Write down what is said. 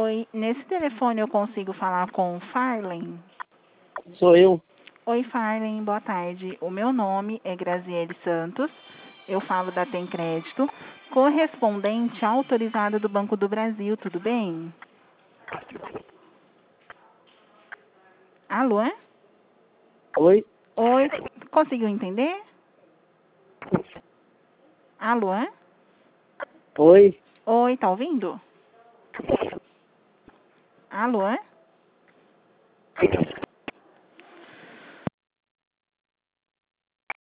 Oi, nesse telefone eu consigo falar com o Farlen? Sou eu. Oi, Farlen, boa tarde. O meu nome é Graziele Santos. Eu falo da Tem Crédito, correspondente autorizada do Banco do Brasil, tudo bem? Alô? Oi? Oi, conseguiu entender? Alô? Oi? Oi, tá ouvindo? Alô?